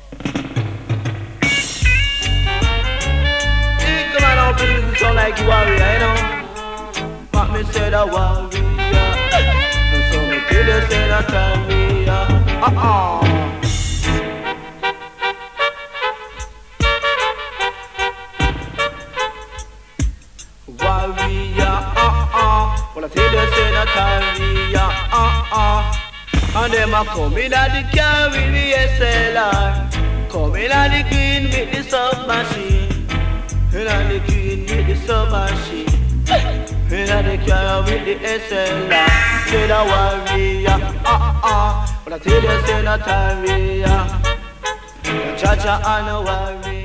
Come on, all people sound like warrior, you know. But me say the warrior. And so me kill you say the warrior. Warrior, well I tell you say the warrior, And them a come in at the car with the SLR, come in at the green with the submachine, in at the green with the submachine, in at the car with the SLR. Say the warrior, but I tell you say the warrior, Jaja and a warrior.